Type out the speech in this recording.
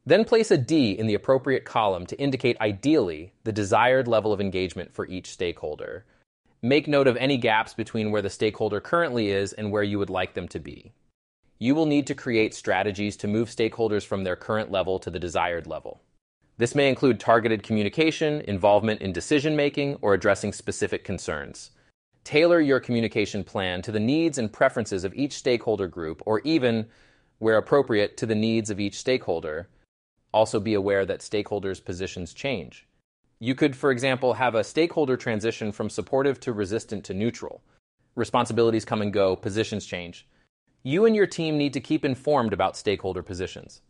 Then place a D in the appropriate column to indicate ideally the desired level of engagement for each stakeholder. Make note of any gaps between where the stakeholder currently is and where you would like them to be. You will need to create strategies to move stakeholders from their current level to the desired level. This may include targeted communication, involvement in decision-making, or addressing specific concerns. Tailor your communication plan to the needs and preferences of each stakeholder group, or even, where appropriate, to the needs of each stakeholder. Also be aware that stakeholders' positions change. You could, for example, have a stakeholder transition from supportive to resistant to neutral. Responsibilities come and go, positions change. You and your team need to keep informed about stakeholder positions.